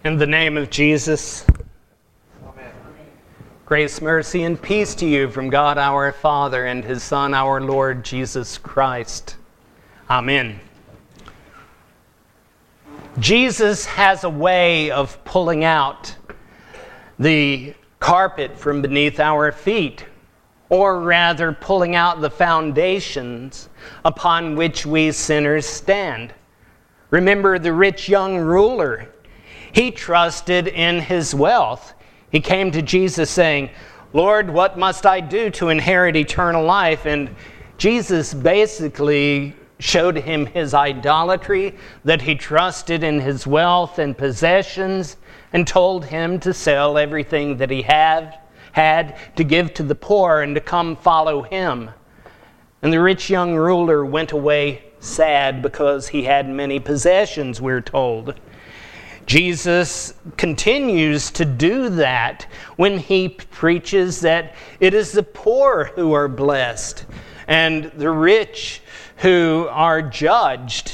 In the name of Jesus, Amen. Grace, mercy, and peace to you from God our Father and His Son, our Lord Jesus Christ. Amen. Jesus has a way of pulling out the carpet from beneath our feet, or rather pulling out the foundations upon which we sinners stand. Remember the rich young ruler. He trusted in his wealth. He came to Jesus saying, "Lord, what must I do to inherit eternal life?" And Jesus basically showed him his idolatry, that he trusted in his wealth and possessions, and told him to sell everything that he had to give to the poor and to come follow him. And the rich young ruler went away sad because he had many possessions, we're told. Jesus continues to do that when he preaches that it is the poor who are blessed and the rich who are judged.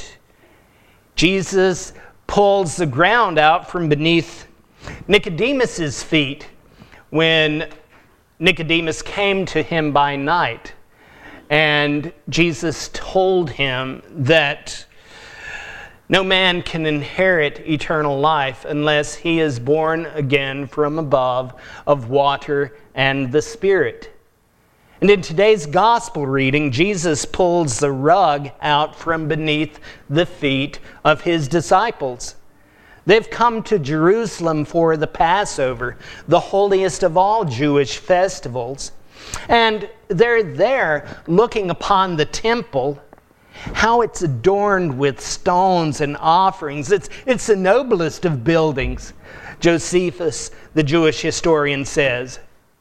Jesus pulls the ground out from beneath Nicodemus's feet when Nicodemus came to him by night. And Jesus told him that no man can inherit eternal life unless he is born again from above of water and the Spirit. And in today's gospel reading, Jesus pulls the rug out from beneath the feet of his disciples. They've come to Jerusalem for the Passover, the holiest of all Jewish festivals. And they're there looking upon the temple, how it's adorned with stones and offerings. It's the noblest of buildings, Josephus, the Jewish historian, says.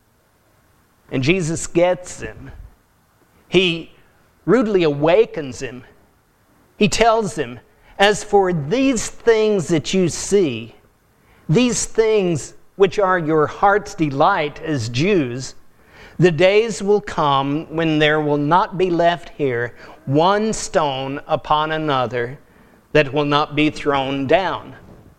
And Jesus gets him. He rudely awakens him. He tells him, "As for these things that you see, these things which are your heart's delight as Jews, the days will come when there will not be left here one stone upon another that will not be thrown down."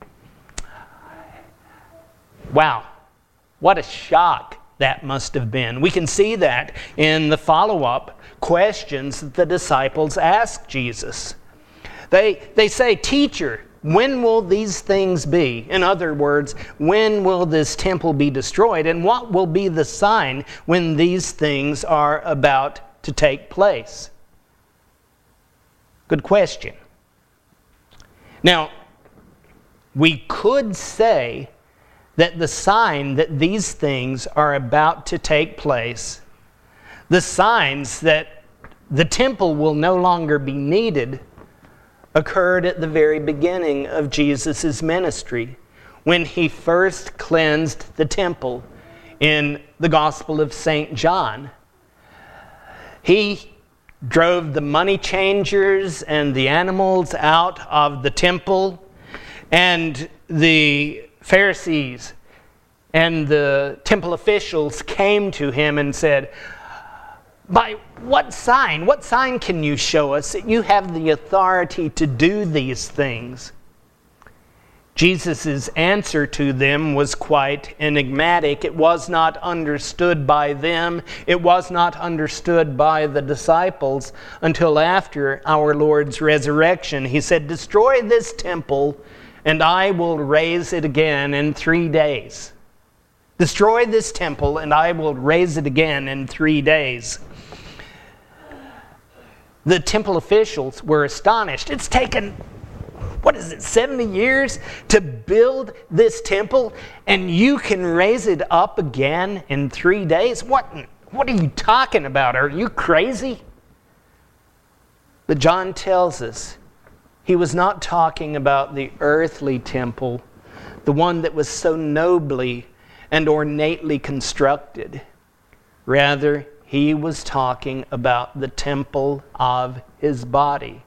Wow, what a shock that must have been. We can see that in the follow-up questions that the disciples ask Jesus. They say, "Teacher, when will these things be?" In other words, when will this temple be destroyed? And what will be the sign when these things are about to take place? Good question. Now, we could say that the sign that these things are about to take place, the signs that the temple will no longer be needed, occurred at the very beginning of Jesus' ministry, when he first cleansed the temple in the Gospel of St. John. He drove the money changers and the animals out of the temple, and the Pharisees and the temple officials came to him and said, "By what sign can you show us that you have the authority to do these things?" Jesus' answer to them was quite enigmatic. It was not understood by them. It was not understood by the disciples until after our Lord's resurrection. He said, "Destroy this temple, and I will raise it again in 3 days." Destroy this temple, and I will raise it again in 3 days. The temple officials were astonished. It's taken, 70 years to build this temple, and you can raise it up again in 3 days? What are you talking about? Are you crazy? But John tells us he was not talking about the earthly temple, the one that was so nobly and ornately constructed. Rather, he was talking about the temple of his body.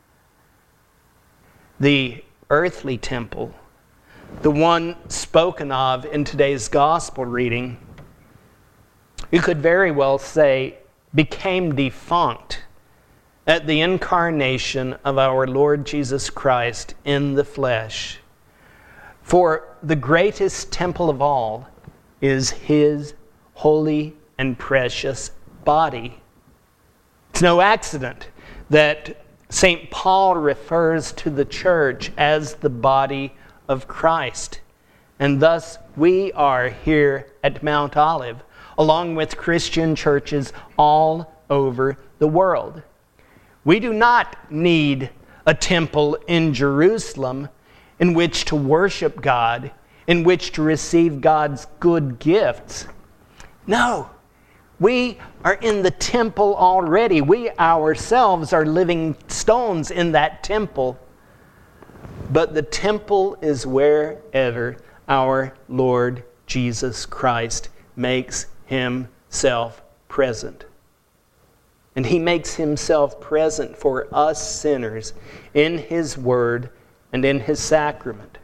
The earthly temple, the one spoken of in today's gospel reading, you could very well say became defunct at the incarnation of our Lord Jesus Christ in the flesh. For the greatest temple of all is his holy and precious body. It's no accident that St. Paul refers to the church as the body of Christ. And thus we are here at Mount Olive, along with Christian churches all over the world. We do not need a temple in Jerusalem in which to worship God, in which to receive God's good gifts. No, we are in the temple already. We ourselves are living stones in that temple. But the temple is wherever our Lord Jesus Christ makes himself present. And he makes himself present for us sinners in his word and in his sacrament.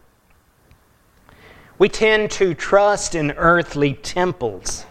We tend to trust in earthly temples.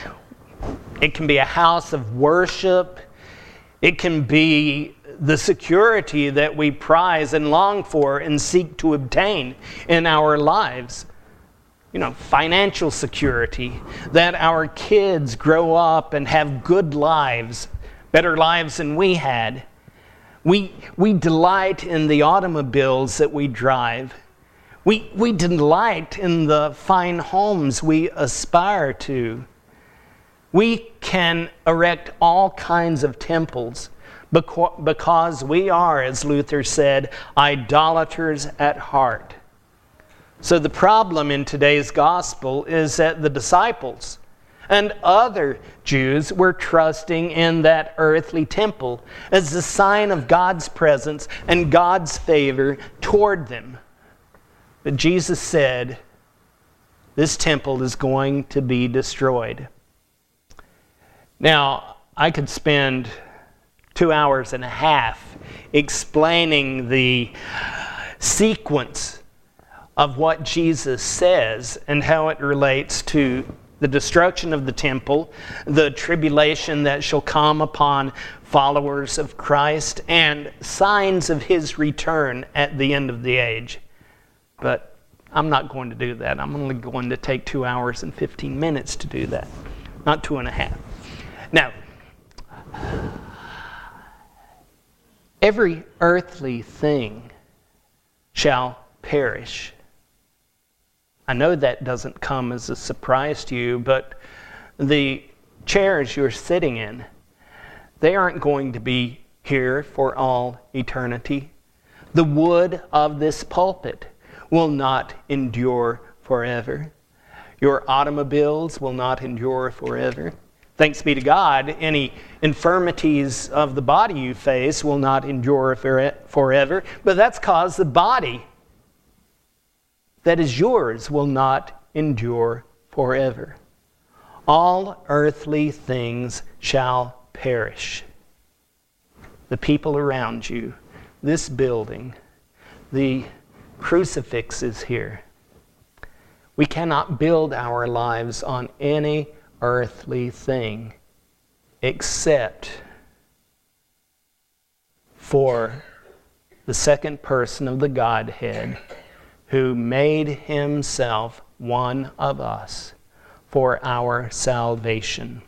It can be a house of worship. It can be the security that we prize and long for and seek to obtain in our lives. Financial security, that our kids grow up and have good lives, better lives than we had. We delight in the automobiles that we drive. We delight in the fine homes we aspire to. We can erect all kinds of temples because we are, as Luther said, idolaters at heart. So the problem in today's gospel is that the disciples and other Jews were trusting in that earthly temple as a sign of God's presence and God's favor toward them. But Jesus said, this temple is going to be destroyed. Now, I could spend 2.5 hours explaining the sequence of what Jesus says and how it relates to the destruction of the temple, the tribulation that shall come upon followers of Christ, and signs of his return at the end of the age. But I'm not going to do that. I'm only going to take 2 hours and 15 minutes to do that, not 2.5. Now, every earthly thing shall perish. I know that doesn't come as a surprise to you, but the chairs you're sitting in, they aren't going to be here for all eternity. The wood of this pulpit will not endure forever. Your automobiles will not endure forever. Thanks be to God, any infirmities of the body you face will not endure forever, but that's because the body that is yours will not endure forever. All earthly things shall perish. The people around you, this building, the crucifixes here. We cannot build our lives on any earthly thing except for the second person of the Godhead, who made himself one of us for our salvation.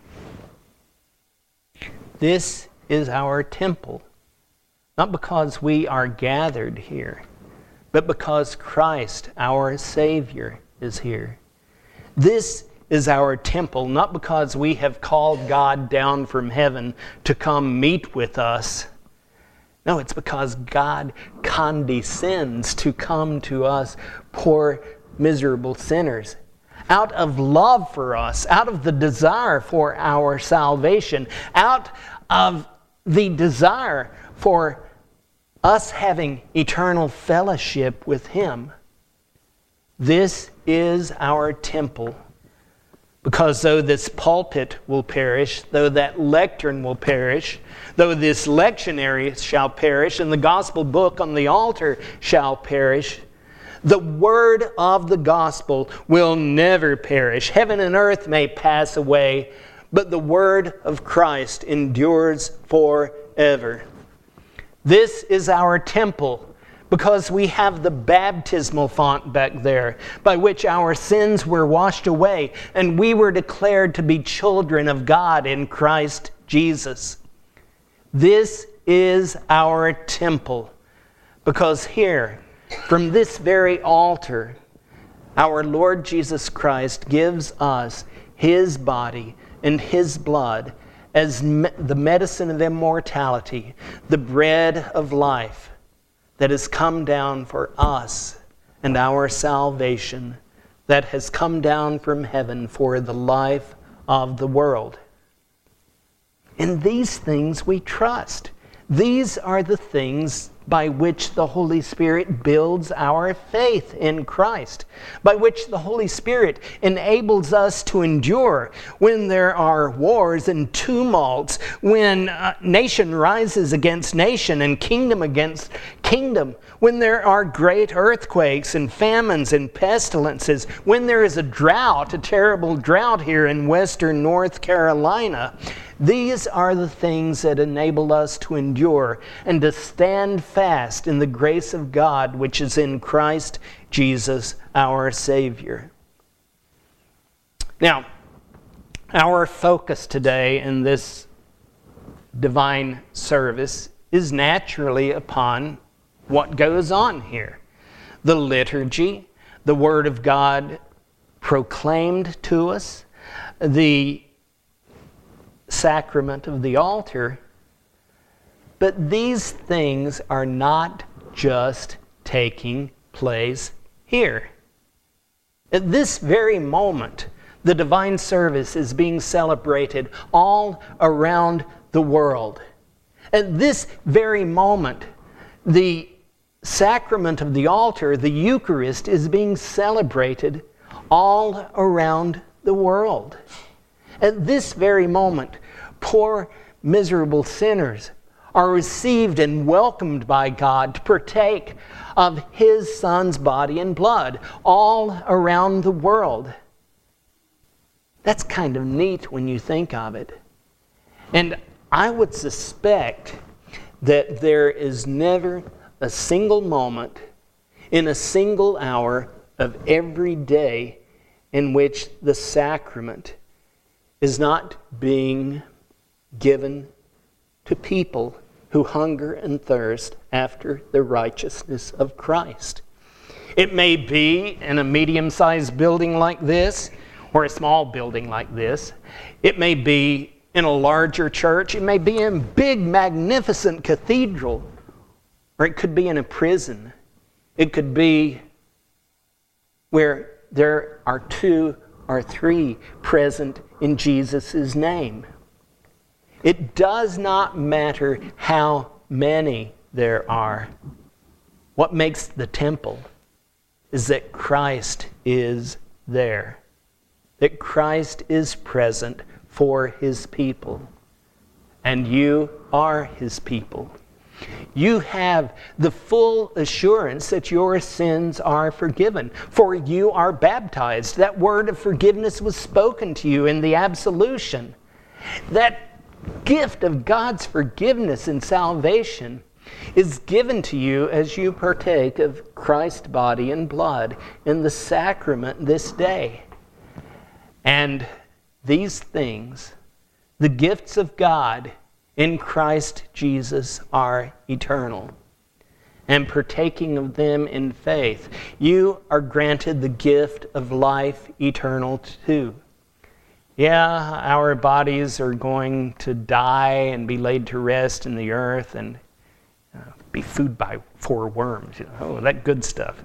This is our temple, not because we are gathered here, but because Christ, our Savior, is here. This is our temple, not because we have called God down from heaven to come meet with us. No, it's because God condescends to come to us, poor, miserable sinners. Out of love for us, out of the desire for our salvation, out of the desire for us having eternal fellowship with him. This is our temple. Because though this pulpit will perish, though that lectern will perish, though this lectionary shall perish, and the gospel book on the altar shall perish, the word of the gospel will never perish. Heaven and earth may pass away, but the word of Christ endures forever. This is our temple, because we have the baptismal font back there by which our sins were washed away and we were declared to be children of God in Christ Jesus. This is our temple, because here, from this very altar, our Lord Jesus Christ gives us His body and His blood as the medicine of immortality, the bread of life that has come down for us and our salvation, that has come down from heaven for the life of the world. In these things we trust. These are the things by which the Holy Spirit builds our faith in Christ, by which the Holy Spirit enables us to endure when there are wars and tumults, when nation rises against nation and kingdom against kingdom, when there are great earthquakes and famines and pestilences, when there is a drought, a terrible drought here in western North Carolina. These are the things that enable us to endure and to stand fast in the grace of God, which is in Christ Jesus our Savior. Now, our focus today in this divine service is naturally upon what goes on here. The liturgy, the Word of God proclaimed to us, the sacrament of the altar. But these things are not just taking place here. At this very moment, the divine service is being celebrated all around the world. At this very moment, the sacrament of the altar, the Eucharist, is being celebrated all around the world. At this very moment, poor, miserable sinners are received and welcomed by God to partake of His Son's body and blood all around the world. That's kind of neat when you think of it. And I would suspect that there is never a single moment in a single hour of every day in which the sacrament is not being given to people who hunger and thirst after the righteousness of Christ. It may be in a medium-sized building like this, or a small building like this. It may be in a larger church. It may be in a big, magnificent cathedral, or it could be in a prison. It could be where there are 2 or 3 present in Jesus' name. It does not matter how many there are. What makes the temple is that Christ is there, that Christ is present for His people, and you are His people. You have the full assurance that your sins are forgiven, for you are baptized. That word of forgiveness was spoken to you in the absolution. That gift of God's forgiveness and salvation is given to you as you partake of Christ's body and blood in the sacrament this day. And these things, the gifts of God in Christ Jesus, are eternal. And partaking of them in faith, you are granted the gift of life eternal too. Yeah, our bodies are going to die and be laid to rest in the earth and be food for worms. Oh, that good stuff.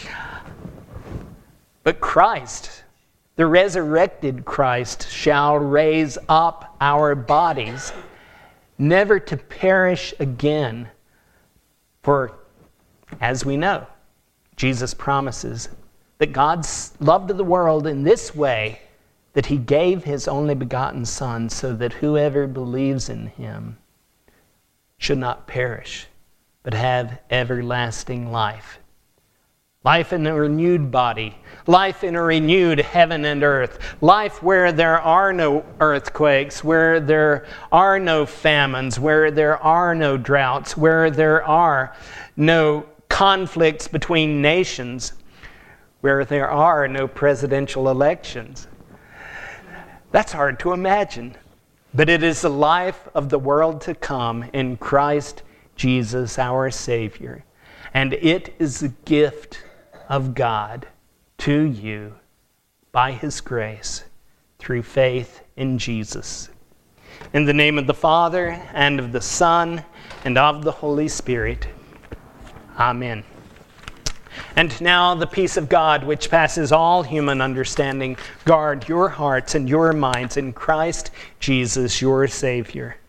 But Christ, the resurrected Christ, shall raise up our bodies, never to perish again. For, as we know, Jesus promises that God loved the world in this way, that He gave His only begotten Son, so that whoever believes in Him should not perish, but have everlasting life. Life in a renewed body, life in a renewed heaven and earth, life where there are no earthquakes, where there are no famines, where there are no droughts, where there are no conflicts between nations where there are no presidential elections. That's hard to imagine. But it is the life of the world to come in Christ Jesus our Savior. And it is the gift of God to you by His grace through faith in Jesus. In the name of the Father, and of the Son, and of the Holy Spirit. Amen. And now the peace of God, which passes all human understanding, guard your hearts and your minds in Christ Jesus, your Savior.